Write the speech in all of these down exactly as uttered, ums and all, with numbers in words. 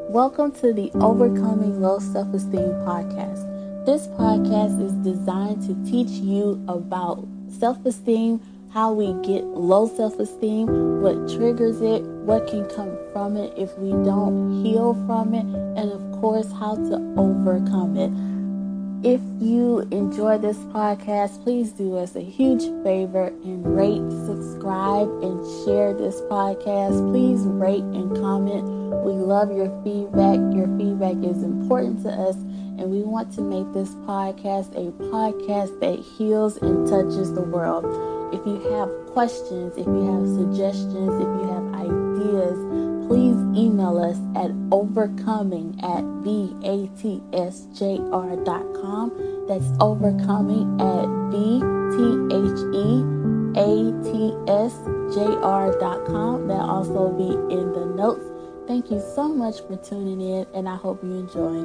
Welcome to the Overcoming Low Self-Esteem podcast. This podcast is designed to teach you about self-esteem, how we get low self-esteem, what triggers it, what can come from it if we don't heal from it, and of course, how to overcome it. If you enjoy this podcast, please do us a huge favor and rate, subscribe, and share this podcast. Please rate and comment. We love your feedback. Your feedback is important to us, and we want to make this podcast a podcast that heals and touches the world. If you have questions, if you have suggestions, if you have ideas, please email us at overcoming at b a t s j r dot com. That's overcoming at b t h e a t s j r dot com. That'll also be in the notes. Thank you so much for tuning in, and I hope you enjoy.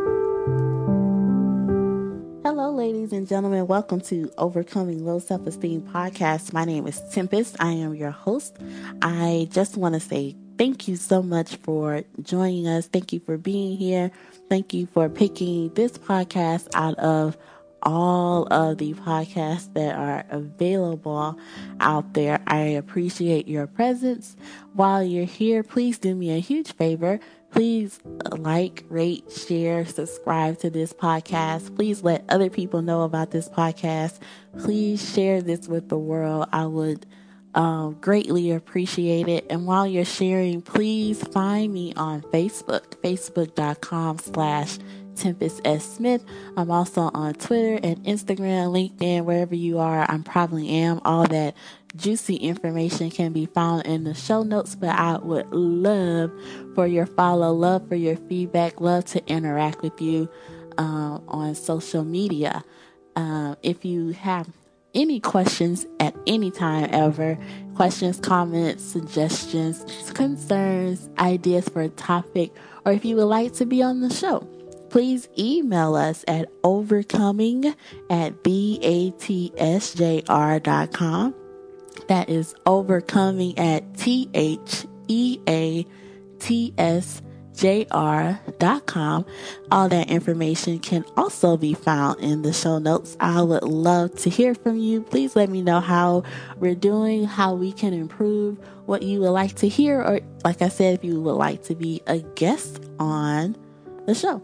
Hello, ladies and gentlemen. Welcome to Overcoming Low Self-Esteem podcast. My name is Tempest. I am your host. I just want to say thank you so much for joining us. Thank you for being here. Thank you for picking this podcast out of all of the podcasts that are available out there. I appreciate your presence. While you're here, please do me a huge favor. Please like, rate, share, subscribe to this podcast. Please let other people know about this podcast. Please share this with the world. I would Um, greatly appreciate it. And while you're sharing, please find me on Facebook, facebook.com slash Tempest S. Smith. I'm also on Twitter and Instagram, LinkedIn, wherever you are. I probably am. All that juicy information can be found in the show notes, but I would love for your follow, love for your feedback, love to interact with you um, on social media. Uh, if you have any questions at any time ever, questions, comments, suggestions, concerns, ideas for a topic, or if you would like to be on the show, please email us at overcoming at b a t s j r dot com. That is overcoming at t h e a t s j r dot com. All that information can also be found in the show notes. I would love to hear from you. Please let me know how we're doing, how we can improve, what you would like to hear, or like I said, if you would like to be a guest on the show.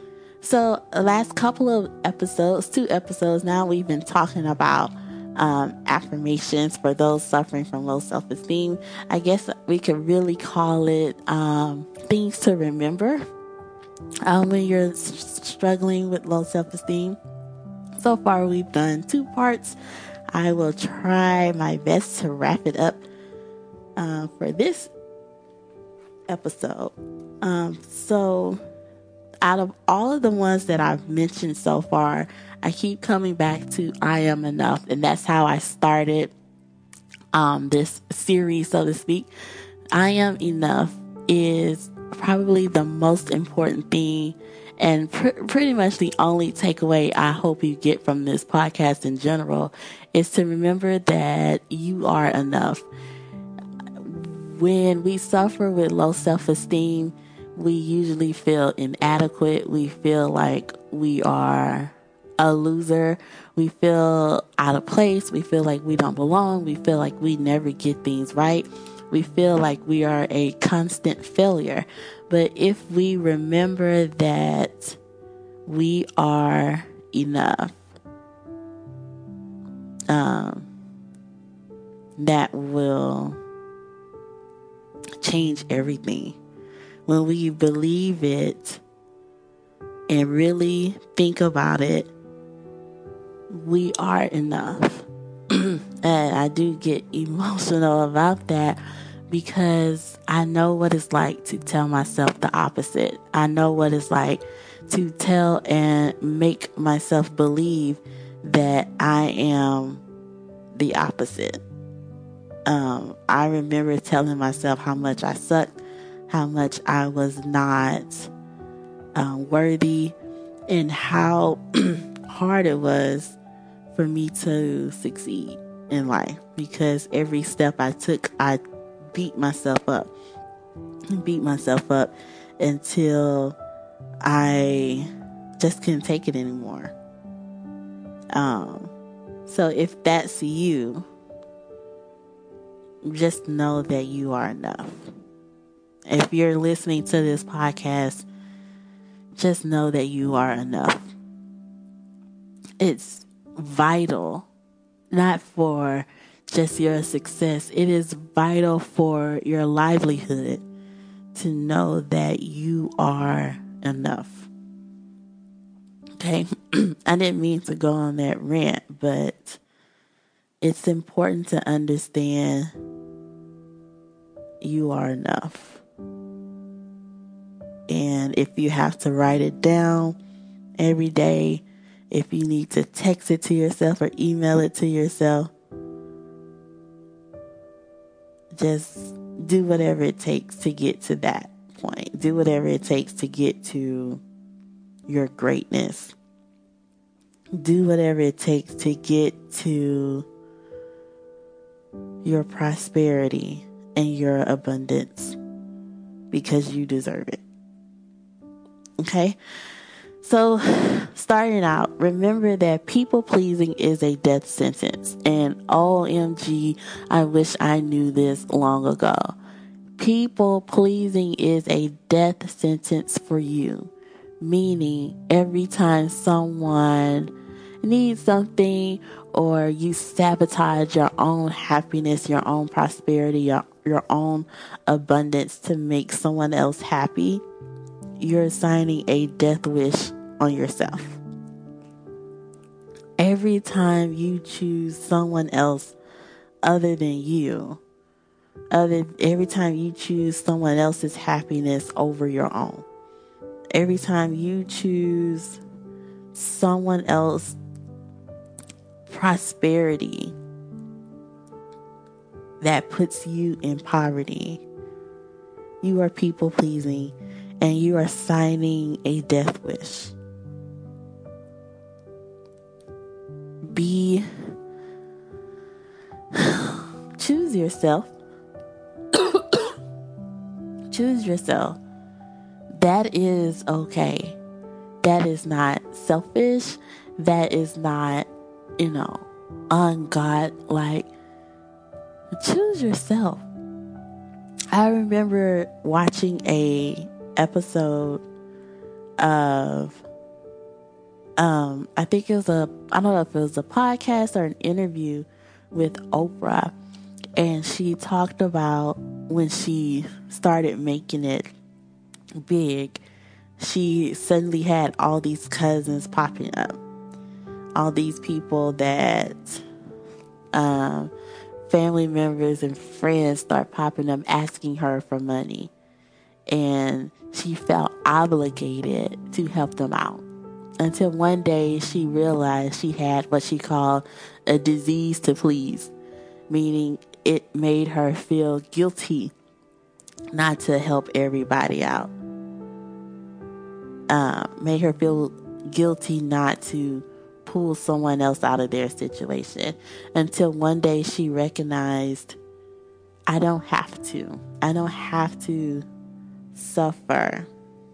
So the last couple of episodes, two episodes now, we've been talking about Um, affirmations for those suffering from low self-esteem. I guess we could really call it um, things to remember um, when you're s- struggling with low self-esteem. So far, we've done two parts. I will try my best to wrap it up uh, for this episode. Um, so out of all of the ones that I've mentioned so far, I keep coming back to I am enough. And that's how I started um, this series, so to speak. I am enough is probably the most important thing and pr- pretty much the only takeaway I hope you get from this podcast in general is to remember that you are enough. When we suffer with low self-esteem, we usually feel inadequate. We feel like we are a loser. We feel out of place. We feel like we don't belong. We feel like we never get things right. We feel like we are a constant failure. But if we remember that we are enough, um, that will change everything. When we believe it and really think about it, we are enough. And I do get emotional about that because I know what it's like to tell myself the opposite. I know what it's like to tell and make myself believe that I am the opposite. Um, I remember telling myself how much I sucked, how much I was not um, worthy, and how hard it was for me to succeed in life, because every step I took, I beat myself up, beat myself up until I just couldn't take it anymore. Um, so if that's you, just know that you are enough. If you're listening to this podcast, just know that you are enough. It's vital, not for just your success. It is vital for your livelihood to know that you are enough. Okay? I didn't mean to go on that rant, but it's important to understand you are enough. And if you have to write it down every day, if you need to text it to yourself or email it to yourself, just do whatever it takes to get to that point. Do whatever it takes to get to your greatness. Do whatever it takes to get to your prosperity and your abundance, because you deserve it. Okay? So, starting out, remember that people pleasing is a death sentence. And O M G, I wish I knew this long ago. People pleasing is a death sentence for you. Meaning, every time someone needs something, or you sabotage your own happiness, your own prosperity, your, your own abundance to make someone else happy, you're signing a death wish on yourself. Every time you choose someone else other than you, other every time you choose someone else's happiness over your own, every time you choose someone else's prosperity that puts you in poverty, you are people pleasing. And you are signing a death wish. Be, choose yourself. Choose yourself. That is okay. That is not selfish. That is not, you know, ungodlike. Choose yourself. I remember watching a episode of um I think it was a I don't know if it was a podcast or an interview with Oprah, and she talked about when she started making it big, she suddenly had all these cousins popping up, all these people that um family members and friends start popping up asking her for money. And she felt obligated to help them out. Until one day she realized she had what she called a disease to please. Meaning it made her feel guilty not to help everybody out. Uh, made her feel guilty not to pull someone else out of their situation. Until one day she recognized, I don't have to. I don't have to suffer.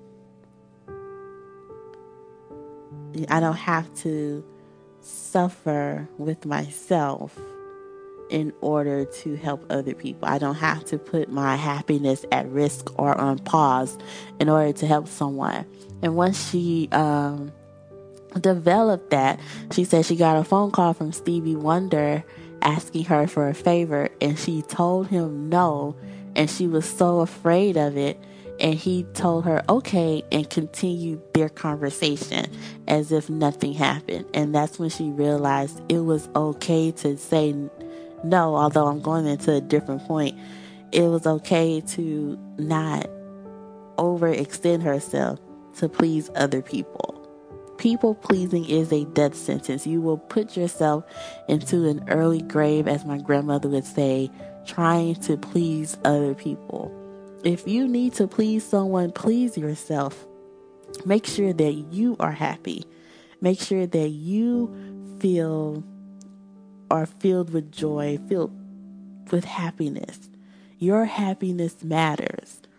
I don't have to suffer with myself in order to help other people. I don't have to put my happiness at risk or on pause in order to help someone. And once she um, developed that, she said she got a phone call from Stevie Wonder asking her for a favor, and she told him no, and she was so afraid of it. And he told her, okay, and continued their conversation as if nothing happened. And that's when she realized it was okay to say no, although I'm going into a different point. It was okay to not overextend herself to please other people. People pleasing is a death sentence. You will put yourself into an early grave, as my grandmother would say, trying to please other people. If you need to please someone, please yourself. Make sure that you are happy. Make sure that you feel are filled with joy, filled with happiness. Your happiness matters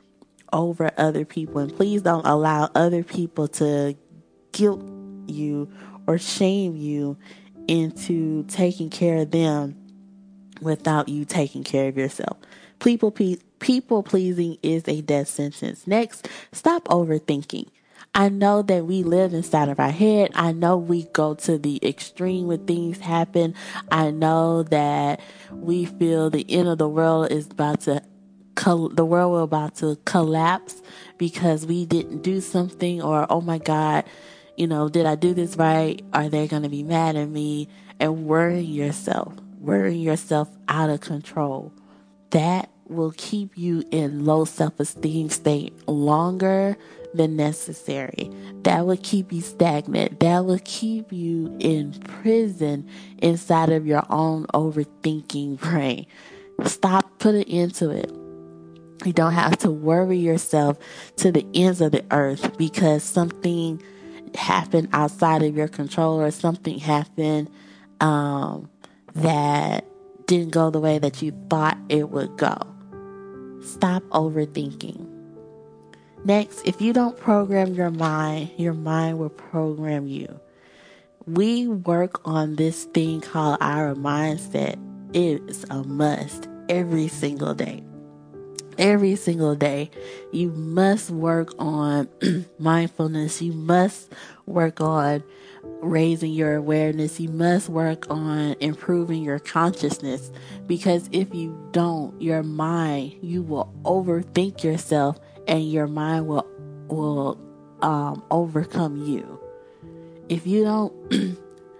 over other people. And please don't allow other people to guilt you or shame you into taking care of them without you taking care of yourself. People, people pleasing is a death sentence. Next, stop overthinking. I know that we live inside of our head. I know we go to the extreme when things happen. I know that we feel the end of the world is about to, the world will about to collapse because we didn't do something, or, oh my God, you know, did I do this right? Are they going to be mad at me? And worrying yourself, worrying yourself out of control. That will keep you in low self-esteem state longer than necessary. That will keep you stagnant. That will keep you in prison inside of your own overthinking brain. Stop putting into it. You don't have to worry yourself to the ends of the earth because something happened outside of your control, or something happened um, that didn't go the way that you thought it would go. Stop overthinking. Next, if you don't program your mind, your mind will program you. We work on this thing called our mindset. It's a must every single day. Every single day, you must work on mindfulness. You must work on raising your awareness. You must work on improving your consciousness, because if you don't, your mind, you will overthink yourself, and your mind will will um, overcome you. If you don't,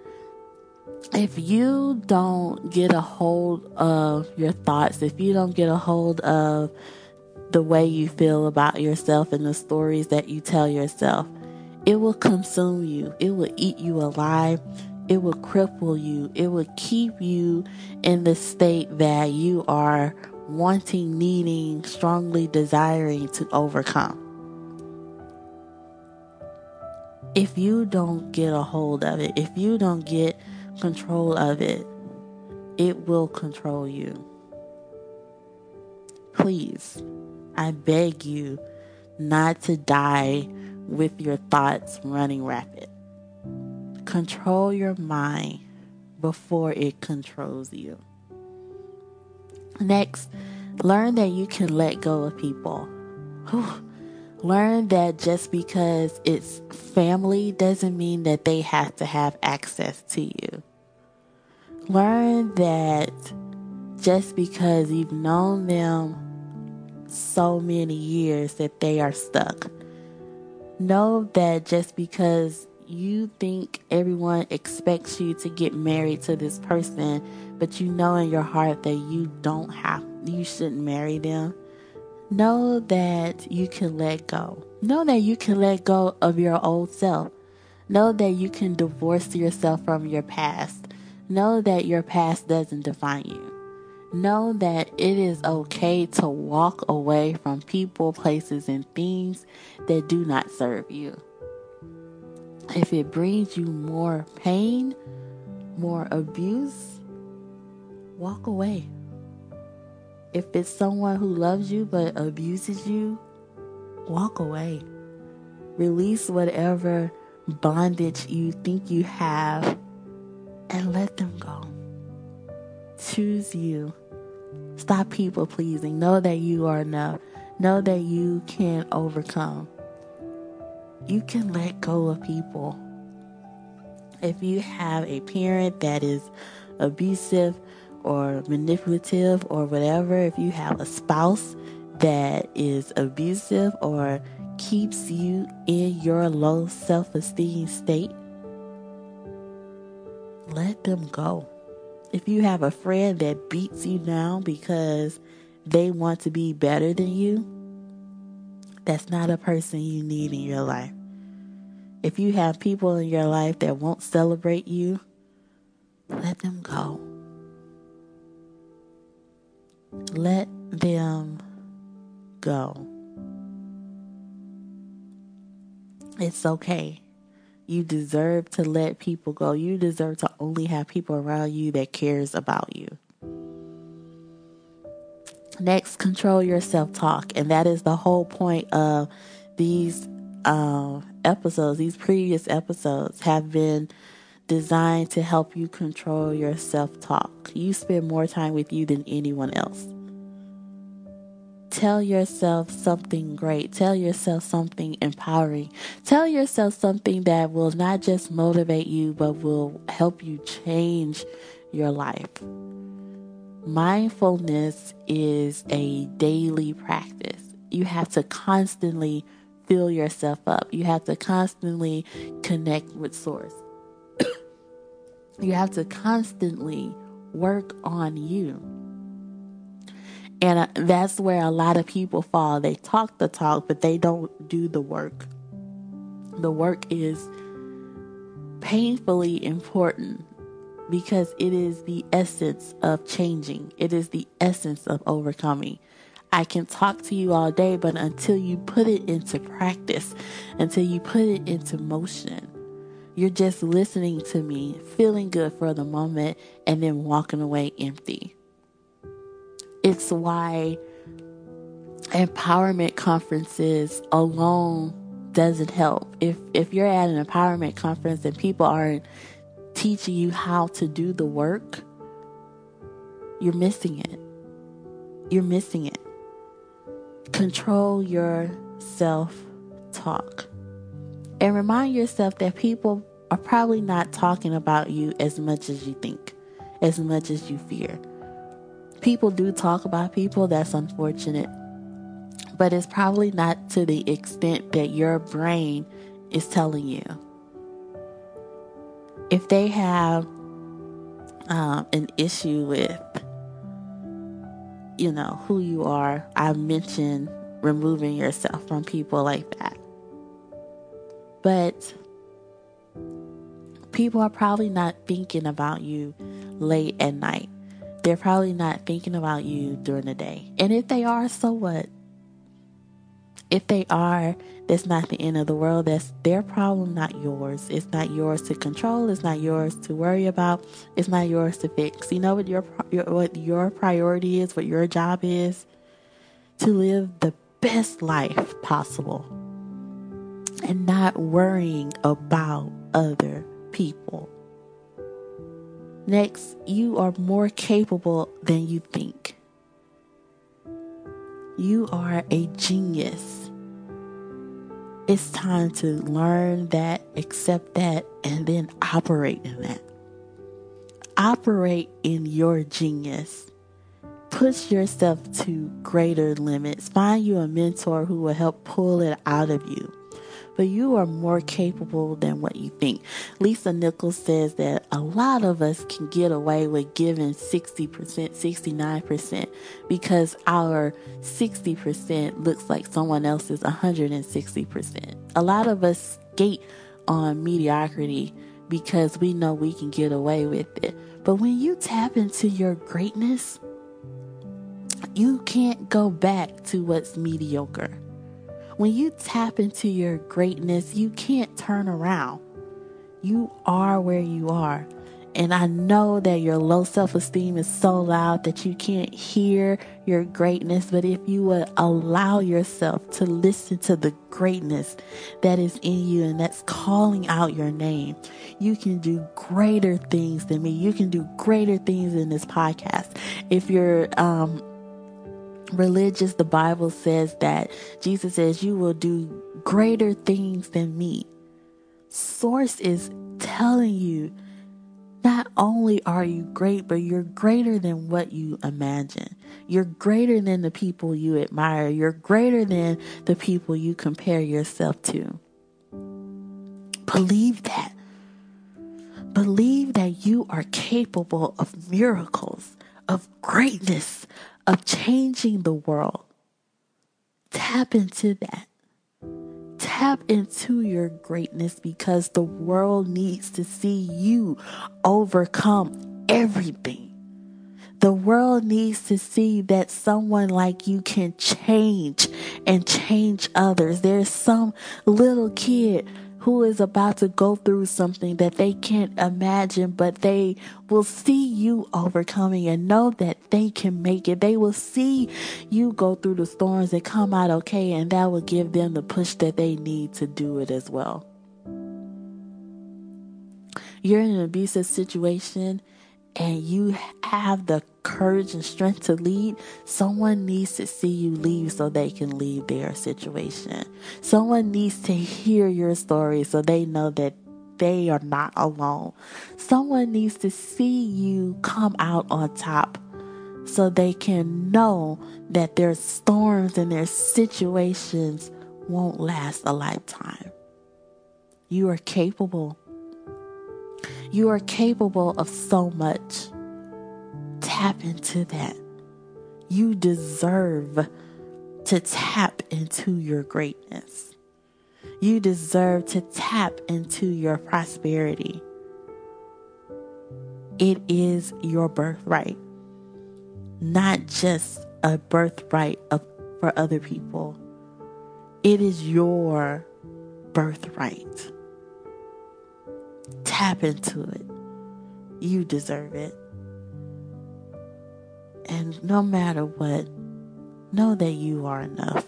if you don't get a hold of your thoughts, if you don't get a hold of the way you feel about yourself and the stories that you tell yourself, it will consume you. It will eat you alive. It will cripple you. It will keep you in the state that you are wanting, needing, strongly desiring to overcome. If you don't get a hold of it, if you don't get control of it, it will control you. Please, I beg you not to die with your thoughts running rapid. Control your mind before it controls you. Next, learn that you can let go of people. Whew. Learn that just because it's family doesn't mean that they have to have access to you. Learn that just because you've known them so many years that they are stuck. Know that just because you think everyone expects you to get married to this person, but you know in your heart that you don't have, you shouldn't marry them. Know that you can let go. Know that you can let go of your old self. Know that you can divorce yourself from your past. Know that your past doesn't define you. Know that it is okay to walk away from people, places, and things that do not serve you. If it brings you more pain, more abuse, walk away. If it's someone who loves you but abuses you, walk away. Release whatever bondage you think you have and let them go. Choose you. Stop people pleasing. Know that you are enough. Know that you can overcome. You can let go of people. If you have a parent that is abusive or manipulative or whatever, if you have a spouse that is abusive or keeps you in your low self-esteem state, let them go. If you have a friend that beats you down because they want to be better than you, that's not a person you need in your life. If you have people in your life that won't celebrate you, let them go. Let them go. It's okay. You deserve to let people go. You deserve to only have people around you that cares about you. Next, control your self-talk. And that is the whole point of these uh, episodes. These previous episodes have been designed to help you control your self-talk. You spend more time with you than anyone else. Tell yourself something great. Tell yourself something empowering. Tell yourself something that will not just motivate you, but will help you change your life. Mindfulness is a daily practice. You have to constantly fill yourself up. You have to constantly connect with Source. You have to constantly work on you. And uh, that's where a lot of people fall. They talk the talk, but they don't do the work. The work is painfully important because it is the essence of changing. It is the essence of overcoming. I can talk to you all day, but until you put it into practice, until you put it into motion, you're just listening to me, feeling good for the moment, and then walking away empty. It's why empowerment conferences alone doesn't help. If if you're at an empowerment conference and people aren't teaching you how to do the work, you're missing it. You're missing it. Control your self-talk. And remind yourself that people are probably not talking about you as much as you think, as much as you fear. People do talk about people, that's unfortunate. But it's probably not to the extent that your brain is telling you. If they have um, an issue with, you know, who you are, I mentioned removing yourself from people like that. But people are probably not thinking about you late at night. They're probably not thinking about you during the day. And if they are, so what? If they are, that's not the end of the world. That's their problem, not yours. It's not yours to control. It's not yours to worry about. It's not yours to fix. You know what your, your what your priority is, what your job is? To live the best life possible and not worrying about other people. Next, you are more capable than you think. You are a genius. It's time to learn that, accept that, and then operate in that. Operate in your genius. Push yourself to greater limits. Find you a mentor who will help pull it out of you. But you are more capable than what you think. Lisa Nichols says that a lot of us can get away with giving sixty percent, sixty-nine percent because our sixty percent looks like someone else's one hundred sixty percent. A lot of us skate on mediocrity because we know we can get away with it. But when you tap into your greatness, you can't go back to what's mediocre. When you tap into your greatness, you can't turn around. You are where you are. And I know that your low self-esteem is so loud that you can't hear your greatness. But if you would allow yourself to listen to the greatness that is in you and that's calling out your name, you can do greater things than me. You can do greater things in this podcast. If you're, um, religious, the Bible says that Jesus says you will do greater things than me. Source is telling you not only are you great, but you're greater than what you imagine. You're greater than the people you admire. You're greater than the people you compare yourself to. Believe that. Believe that you are capable of miracles, of greatness, of changing the world. Tap into that. Tap into your greatness because the world needs to see you overcome everything. The world needs to see that someone like you can change and change others. There's some little kid who is about to go through something that they can't imagine, but they will see you overcoming and know that they can make it. They will see you go through the storms and come out okay, and that will give them the push that they need to do it as well. You're in an abusive situation and you have the courage and strength to lead. Someone needs to see you leave so they can leave their situation. Someone needs to hear your story so they know that they are not alone. Someone needs to see you come out on top so they can know that their storms and their situations won't last a lifetime. You are capable. You are capable of so much. Tap into that. You deserve to tap into your greatness. You deserve to tap into your prosperity. It is your birthright, not just a birthright of, for other people. It is your birthright. Tap into it. You deserve it. And no matter what, know that you are enough.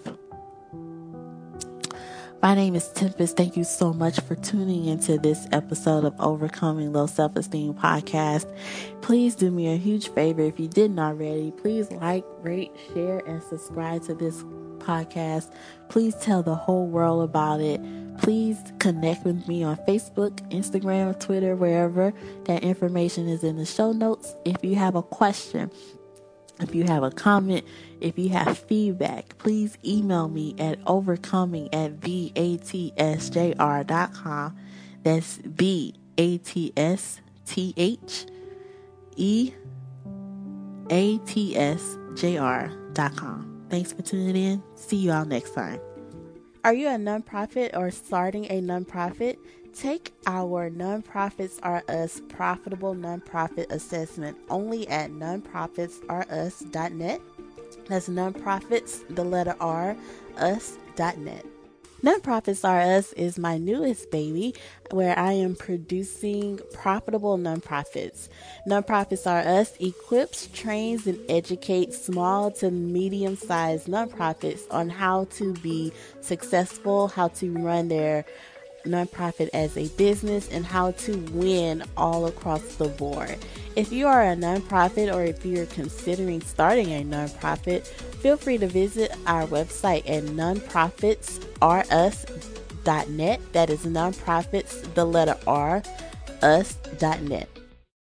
My name is Tempest. Thank you so much for tuning into this episode of Overcoming Low Self-Esteem podcast. Please do me a huge favor. If you didn't already, please like, rate, share, and subscribe to this podcast. Please tell the whole world about it. Please connect with me on Facebook, Instagram, Twitter, wherever. That information is in the show notes. If you have a question, if you have a comment, if you have feedback, please email me at overcoming at v a t s j r dot com. That's B A T S T H E A T S J R dot com. Thanks for tuning in. See you all next time. Are you a nonprofit or starting a nonprofit? Take our Nonprofits Are Us Profitable Nonprofit Assessment only at nonprofits are us dot net. That's nonprofits, the letter R, us dot net. Nonprofits Are Us is my newest baby, where I am producing profitable nonprofits. Nonprofits Are Us equips, trains, and educates small to medium-sized nonprofits on how to be successful, how to run their nonprofit as a business, and how to win all across the board. If you are a nonprofit or if you're considering starting a nonprofit, feel free to visit our website at nonprofits are us dot net. That is nonprofits, the letter R, us dot net.